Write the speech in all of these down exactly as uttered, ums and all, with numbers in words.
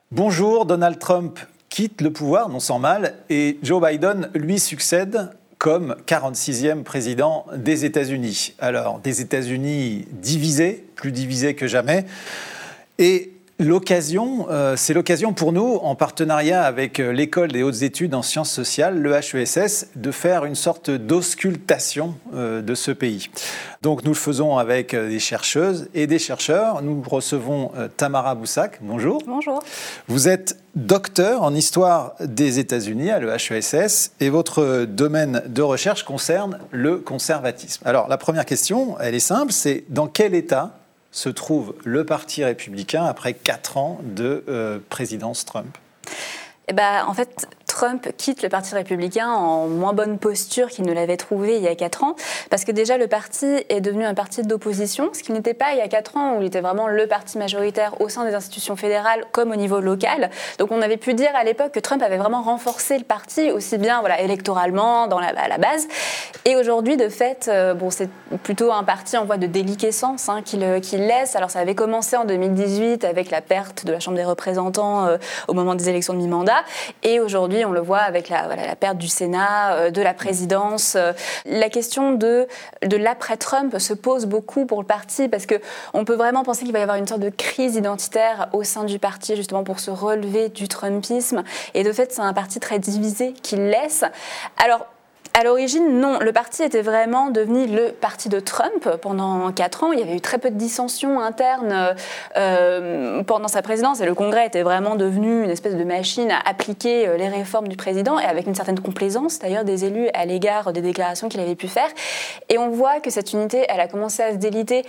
Bonjour, Donald Trump quitte le pouvoir, non sans mal, et Joe Biden lui succède comme quarante-sixième président des États-Unis. Alors, des États-Unis divisés, plus divisés que jamais, et l'occasion, euh, c'est l'occasion pour nous, en partenariat avec l'École des hautes études en sciences sociales, l'E H E S S, de faire une sorte d'auscultation euh, de ce pays. Donc nous le faisons avec des chercheuses et des chercheurs. Nous recevons euh, Tamara Boussac. Bonjour. Bonjour. Vous êtes docteur en histoire des États-Unis à l'E H E S S et votre domaine de recherche concerne le conservatisme. Alors la première question, elle est simple, c'est dans quel état se trouve le Parti républicain après quatre ans de euh, présidence Trump ? Eh ben, en fait, Trump quitte le Parti républicain en moins bonne posture qu'il ne l'avait trouvé il y a quatre ans, parce que déjà le parti est devenu un parti d'opposition, ce qui n'était pas il y a quatre ans où il était vraiment le parti majoritaire au sein des institutions fédérales comme au niveau local. Donc on avait pu dire à l'époque que Trump avait vraiment renforcé le parti, aussi bien voilà, électoralement, dans la, à la base. Et aujourd'hui, de fait, euh, bon, c'est plutôt un parti en voie de déliquescence hein, qu'il, qu'il laisse. Alors ça avait commencé en deux mille dix-huit avec la perte de la Chambre des représentants euh, au moment des élections de mi-mandat. Et aujourd'hui, on le voit avec la, voilà, la perte du Sénat, euh, de la présidence. Euh, la question de, de l'après-Trump se pose beaucoup pour le parti parce qu'on peut vraiment penser qu'il va y avoir une sorte de crise identitaire au sein du parti, justement pour se relever du Trumpisme. Et de fait, c'est un parti très divisé qu'il laisse. Alors, à l'origine, non. Le parti était vraiment devenu le parti de Trump pendant quatre ans. Il y avait eu très peu de dissensions internes euh, pendant sa présidence et le Congrès était vraiment devenu une espèce de machine à appliquer les réformes du président et avec une certaine complaisance d'ailleurs des élus à l'égard des déclarations qu'il avait pu faire. Et on voit que cette unité, elle a commencé à se déliter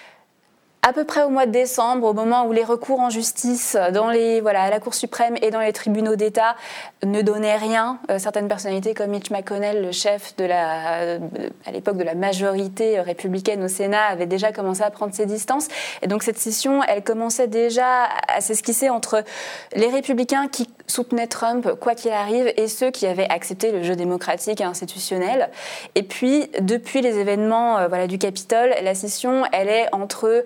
à peu près au mois de décembre, au moment où les recours en justice dans les, voilà, à la Cour suprême et dans les tribunaux d'État ne donnaient rien. Euh, certaines personnalités comme Mitch McConnell, le chef de la, à l'époque de la majorité républicaine au Sénat, avait déjà commencé à prendre ses distances. Et donc cette scission, elle commençait déjà à s'esquisser entre les républicains qui soutenaient Trump, quoi qu'il arrive, et ceux qui avaient accepté le jeu démocratique et institutionnel. Et puis, depuis les événements euh, voilà, du Capitole, la scission, elle est entre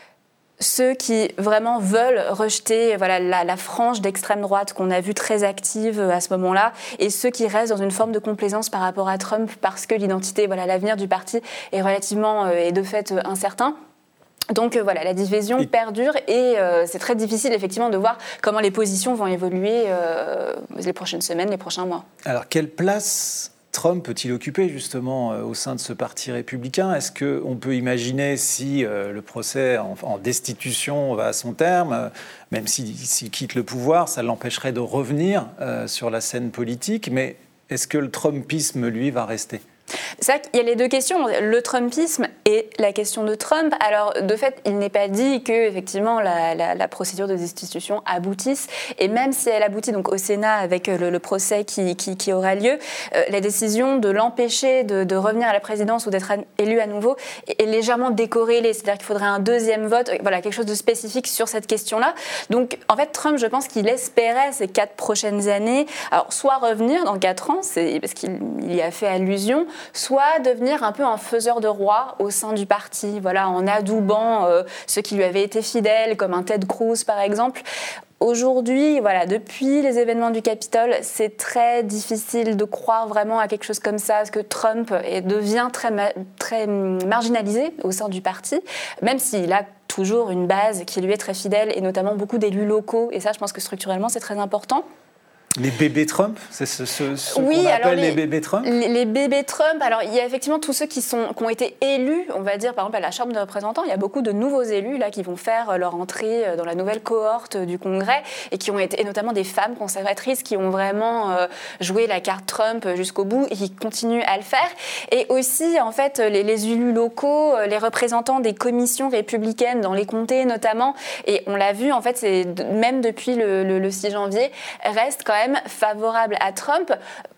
ceux qui vraiment veulent rejeter voilà, la, la frange d'extrême droite qu'on a vue très active à ce moment-là et ceux qui restent dans une forme de complaisance par rapport à Trump parce que l'identité, voilà, l'avenir du parti est relativement euh, et de fait euh, incertain. Donc euh, voilà, la division et perdure et euh, c'est très difficile effectivement de voir comment les positions vont évoluer euh, les prochaines semaines, les prochains mois. Alors quelle place Trump peut-il occuper justement euh, au sein de ce parti républicain ? Est-ce qu'on peut imaginer si euh, le procès en, en destitution va à son terme, euh, même s'il, s'il quitte le pouvoir, ça l'empêcherait de revenir euh, sur la scène politique, mais est-ce que le Trumpisme, lui, va rester ? C'est vrai qu'il y a les deux questions, le Trumpisme et la question de Trump. Alors, de fait, il n'est pas dit que, effectivement, la, la, la procédure de destitution aboutisse. Et même si elle aboutit donc au Sénat avec le, le procès qui, qui, qui aura lieu, euh, la décision de l'empêcher de, de revenir à la présidence ou d'être élu à nouveau est, est légèrement décorrélée. C'est-à-dire qu'il faudrait un deuxième vote, voilà, quelque chose de spécifique sur cette question-là. Donc, en fait, Trump, je pense qu'il espérait ces quatre prochaines années, alors, soit revenir dans quatre ans, c'est, parce qu'il y a fait allusion, soit devenir un peu un faiseur de roi au sein du parti, voilà, en adoubant euh, ceux qui lui avaient été fidèles, comme un Ted Cruz par exemple. Aujourd'hui, voilà, depuis les événements du Capitole, c'est très difficile de croire vraiment à quelque chose comme ça, parce que Trump est, devient très, ma- très marginalisé au sein du parti, même s'il a toujours une base qui lui est très fidèle, et notamment beaucoup d'élus locaux, et ça, je pense que structurellement, c'est très important. Les bébés Trump, c'est ce, ce, ce oui, qu'on appelle les, les bébés Trump. Les, les bébés Trump, alors il y a effectivement tous ceux qui, sont, qui ont été élus, on va dire par exemple à la Chambre des représentants, il y a beaucoup de nouveaux élus là qui vont faire leur entrée dans la nouvelle cohorte du Congrès et qui ont été, et notamment des femmes conservatrices qui ont vraiment euh, joué la carte Trump jusqu'au bout et qui continuent à le faire. Et aussi en fait les, les élus locaux, les représentants des commissions républicaines dans les comtés notamment, et on l'a vu en fait, c'est même depuis le, le, le six janvier, restent quand même favorable à Trump.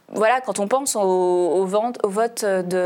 voilà, quand on pense au, au, vote, au vote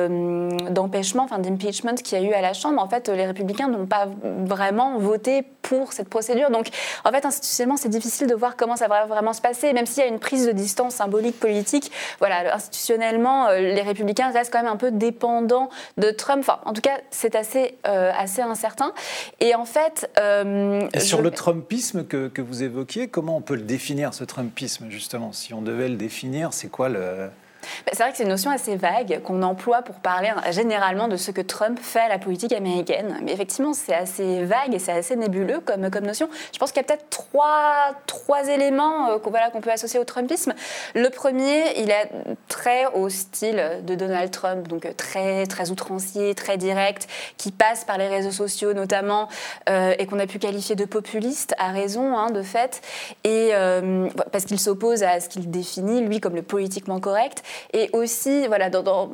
de, d'empêchement, enfin d'impeachment qu'il y a eu à la Chambre, en fait, les Républicains n'ont pas vraiment voté pour cette procédure. Donc, en fait, institutionnellement, c'est difficile de voir comment ça va vraiment se passer. Même s'il y a une prise de distance symbolique, politique, voilà, institutionnellement, les Républicains restent quand même un peu dépendants de Trump. Enfin, en tout cas, c'est assez, euh, assez incertain. Et en fait... Euh, Et sur je... le Trumpisme que, que vous évoquiez, comment on peut le définir, ce Trumpisme, justement? Si on devait le définir, c'est quoi le... C'est vrai que c'est une notion assez vague qu'on emploie pour parler généralement de ce que Trump fait à la politique américaine. Mais effectivement, c'est assez vague et c'est assez nébuleux comme, comme notion. Je pense qu'il y a peut-être trois, trois éléments euh, qu'on, voilà, qu'on peut associer au Trumpisme. Le premier, il est très au style de Donald Trump, donc très, très outrancier, très direct, qui passe par les réseaux sociaux notamment, euh, et qu'on a pu qualifier de populiste, à raison, hein, de fait, et, euh, parce qu'il s'oppose à ce qu'il définit, lui, comme le politiquement correct. Et aussi, voilà, dans, dans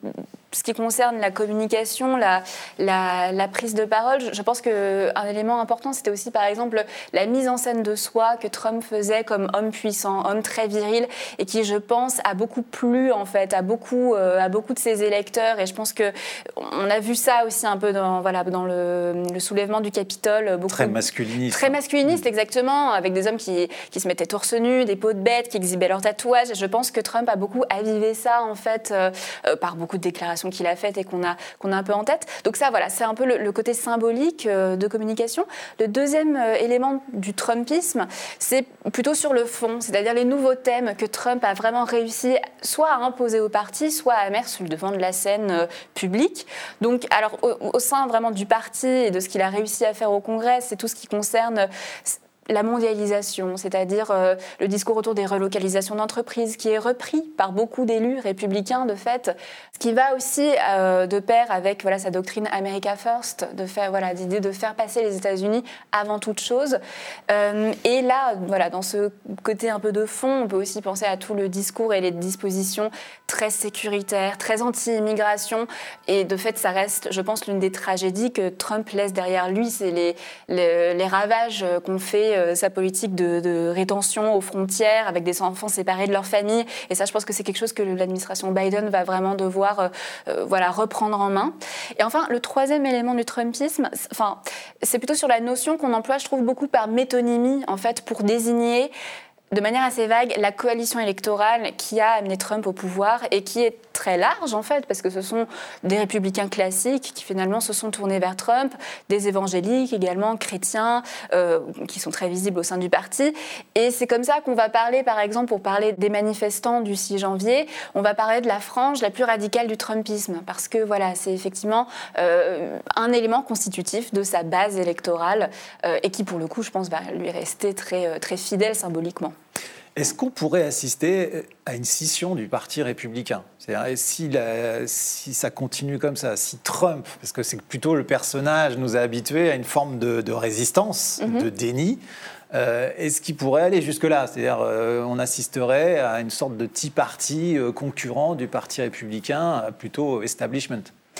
ce qui concerne la communication, la, la, la prise de parole, je pense qu'un élément important, c'était aussi, par exemple, la mise en scène de soi que Trump faisait comme homme puissant, homme très viril, et qui, je pense, a beaucoup plu, en fait, à beaucoup, euh, à beaucoup de ses électeurs. Et je pense qu'on a vu ça aussi un peu dans, voilà, dans le, le soulèvement du Capitole. Beaucoup, très masculiniste. Très masculiniste, exactement, avec des hommes qui, qui se mettaient torse nu, des peaux de bêtes, qui exhibaient leurs tatouages. Et je pense que Trump a beaucoup avivé ça, en fait, euh, euh, par beaucoup de déclarations qu'il a faites et qu'on a, qu'on a un peu en tête. Donc ça, voilà, c'est un peu le, le côté symbolique euh, de communication. Le deuxième euh, élément du Trumpisme, c'est plutôt sur le fond, c'est-à-dire les nouveaux thèmes que Trump a vraiment réussi soit à imposer au parti, soit à mettre sur le devant de la scène euh, publique. Donc, alors, au, au sein vraiment du parti et de ce qu'il a réussi à faire au Congrès, c'est tout ce qui concerne la mondialisation, c'est-à-dire euh, le discours autour des relocalisations d'entreprises qui est repris par beaucoup d'élus républicains de fait, ce qui va aussi euh, de pair avec voilà, sa doctrine America First, de faire, voilà, l'idée de faire passer les États-Unis avant toute chose. Euh, et là, voilà, dans ce côté un peu de fond, on peut aussi penser à tout le discours et les dispositions très sécuritaires, très anti-immigration, et de fait, ça reste, je pense, l'une des tragédies que Trump laisse derrière lui, c'est les, les, les ravages qu'on fait sa politique de, de rétention aux frontières avec des enfants séparés de leur famille. Et ça, je pense que c'est quelque chose que l'administration Biden va vraiment devoir euh, voilà, reprendre en main. Et enfin, le troisième élément du Trumpisme, c'est, enfin, c'est plutôt sur la notion qu'on emploie, je trouve, beaucoup par métonymie, en fait, pour désigner de manière assez vague la coalition électorale qui a amené Trump au pouvoir et qui est très large en fait, parce que ce sont des républicains classiques qui finalement se sont tournés vers Trump, des évangéliques également, chrétiens, euh, qui sont très visibles au sein du parti. Et c'est comme ça qu'on va parler, par exemple, pour parler des manifestants du six janvier, on va parler de la frange la plus radicale du Trumpisme, parce que voilà, c'est effectivement euh, un élément constitutif de sa base électorale euh, et qui, pour le coup, je pense, va lui rester très, très fidèle symboliquement. Est-ce qu'on pourrait assister à une scission du Parti républicain? C'est-à-dire, si, la, si ça continue comme ça, si Trump, parce que c'est plutôt le personnage, nous a habitués à une forme de, de résistance, mm-hmm. de déni, euh, est-ce qu'il pourrait aller jusque-là? C'est-à-dire, euh, on assisterait à une sorte de tea party euh, concurrent du Parti républicain, euh, plutôt establishment?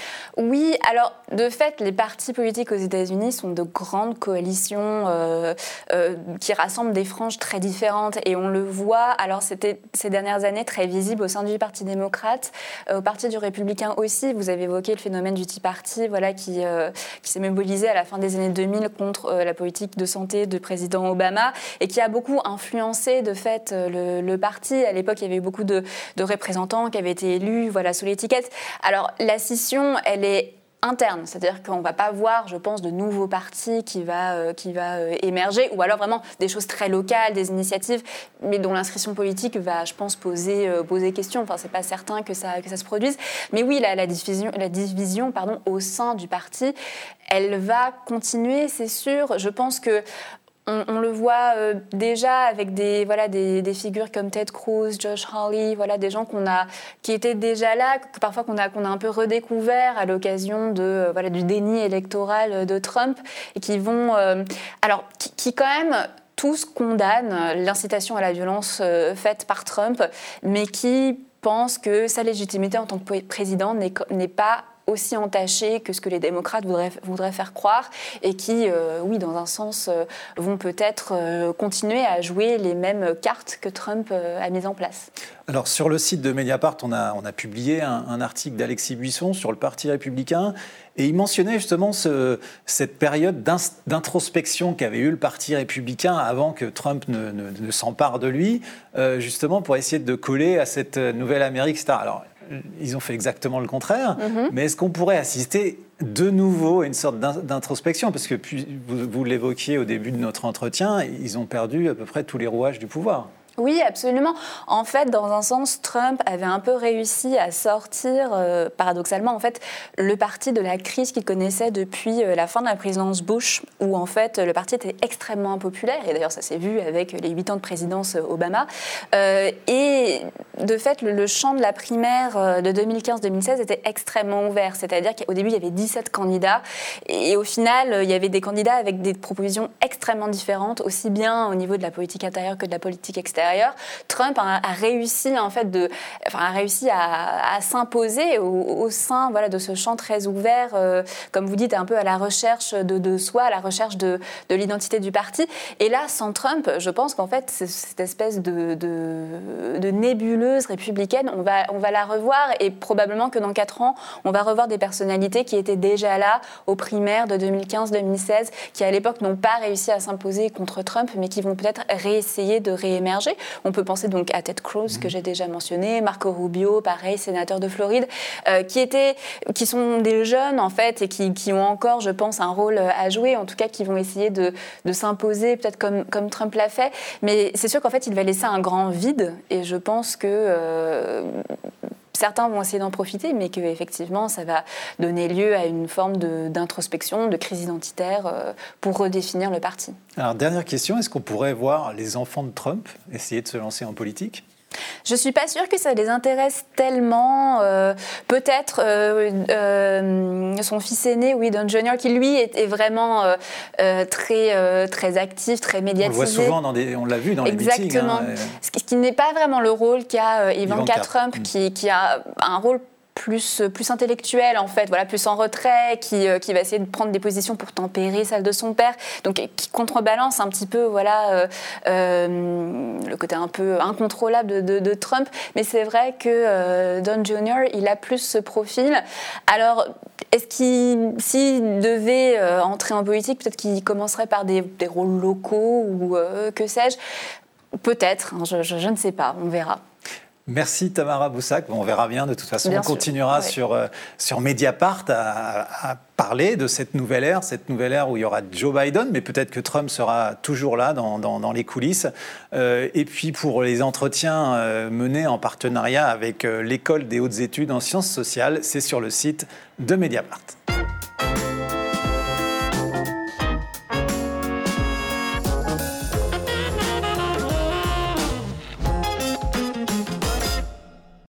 Oui, alors de fait, les partis politiques aux États-Unis sont de grandes coalitions euh, euh, qui rassemblent des franges très différentes et on le voit, alors c'était ces dernières années très visible au sein du Parti démocrate, euh, au Parti du républicain aussi. Vous avez évoqué le phénomène du Tea Party, voilà, qui, euh, qui s'est mobilisé à la fin des années deux mille contre euh, la politique de santé du président Obama et qui a beaucoup influencé de fait le, le parti. À l'époque, il y avait eu beaucoup de, de représentants qui avaient été élus, voilà, sous l'étiquette. Alors la scission, elle est interne, c'est-à-dire qu'on ne va pas voir, je pense, de nouveaux partis qui va, euh, qui va euh, émerger, ou alors vraiment des choses très locales, des initiatives, mais dont l'inscription politique va, je pense, poser, euh, poser question. Enfin, c'est pas certain que ça, que ça se produise. Mais oui, la, la division, la division pardon, au sein du parti, elle va continuer, c'est sûr. Je pense que On, on le voit euh, déjà avec des, voilà, des, des figures comme Ted Cruz, Josh Hawley, voilà, des gens qu'on a, qui étaient déjà là, que parfois qu'on a, qu'on a un peu redécouvert à l'occasion de, euh, voilà, du déni électoral de Trump, et qui vont... Euh, alors, qui, qui quand même... tous condamnent l'incitation à la violence euh, faite par Trump, mais qui pensent que sa légitimité en tant que président n'est, n'est pas aussi entaché que ce que les démocrates voudraient, voudraient faire croire et qui, euh, oui, dans un sens, euh, vont peut-être euh, continuer à jouer les mêmes cartes que Trump euh, a mises en place. Alors, sur le site de Mediapart, on a, on a publié un, un article d'Alexis Buisson sur le Parti républicain et il mentionnait justement ce, cette période d'introspection qu'avait eu le Parti républicain avant que Trump ne, ne, ne s'empare de lui, euh, justement pour essayer de coller à cette nouvelle Amérique, et cetera. Alors, ils ont fait exactement le contraire, mm-hmm. mais est-ce qu'on pourrait assister de nouveau à une sorte d'introspection ? Parce que puis, vous, vous l'évoquiez au début de notre entretien, ils ont perdu à peu près tous les rouages du pouvoir. Oui, absolument. En fait, dans un sens, Trump avait un peu réussi à sortir, euh, paradoxalement, en fait, le parti de la crise qu'il connaissait depuis euh, la fin de la présidence Bush, où en fait le parti était extrêmement impopulaire, et d'ailleurs ça s'est vu avec les huit ans de présidence Obama. Euh, et de fait, le, le champ de la primaire de deux mille quinze deux mille seize était extrêmement ouvert, c'est-à-dire qu'au début il y avait dix-sept candidats, et au final il y avait des candidats avec des propositions extrêmement différentes, aussi bien au niveau de la politique intérieure que de la politique extérieure. Trump a, a réussi en fait de, enfin, a réussi à, à s'imposer au, au sein voilà de ce champ très ouvert, euh, comme vous dites, un peu à la recherche de, de soi, à la recherche de, de l'identité du parti. Et là, sans Trump, je pense qu'en fait cette espèce de, de, de nébuleuse républicaine, on va, on va la revoir et probablement que dans quatre ans, on va revoir des personnalités qui étaient déjà là aux primaires de deux mille quinze deux mille seize, qui à l'époque n'ont pas réussi à s'imposer contre Trump, mais qui vont peut-être réessayer de réémerger. On peut penser donc à Ted Cruz, mmh. que j'ai déjà mentionné, Marco Rubio, pareil, sénateur de Floride, euh, qui, étaient, qui sont des jeunes, en fait, et qui, qui ont encore, je pense, un rôle à jouer, en tout cas, qui vont essayer de, de s'imposer, peut-être comme, comme Trump l'a fait. Mais c'est sûr qu'en fait, il va laisser un grand vide, et je pense que... Euh, Certains vont essayer d'en profiter, mais qu'effectivement, ça va donner lieu à une forme de, d'introspection, de crise identitaire euh, pour redéfinir le parti. Alors, dernière question, est-ce qu'on pourrait voir les enfants de Trump essayer de se lancer en politique ? Je ne suis pas sûre que ça les intéresse tellement. Euh, peut-être euh, euh, son fils aîné, oui, Don Junior, qui lui est, est vraiment euh, euh, très, euh, très actif, très médiatisé. On le voit souvent, dans des, on l'a vu dans Exactement. les meetings. Exactement. Hein, ce qui, ce qui n'est pas vraiment le rôle qu'a euh, Ivanka, Ivanka Trump, mmh. qui, qui a un rôle plus, plus intellectuel, en fait, voilà, plus en retrait, qui, euh, qui va essayer de prendre des positions pour tempérer celle de son père, donc qui contrebalance un petit peu voilà, euh, euh, le côté un peu incontrôlable de, de, de Trump. Mais c'est vrai que euh, Don Junior, il a plus ce profil. Alors, est-ce qu'il, s'il devait euh, entrer en politique, peut-être qu'il commencerait par des, des rôles locaux ou euh, que sais-je ? Peut-être, hein, je, je, je ne sais pas, on verra. Merci Tamara Boussac. Bon, on verra bien, de toute façon. Bien on sûr. continuera ouais. sur, euh, sur Mediapart à, à parler de cette nouvelle ère, cette nouvelle ère où il y aura Joe Biden, mais peut-être que Trump sera toujours là dans, dans, dans les coulisses. Euh, et puis pour les entretiens euh, menés en partenariat avec euh, l'École des hautes études en sciences sociales, c'est sur le site de Mediapart.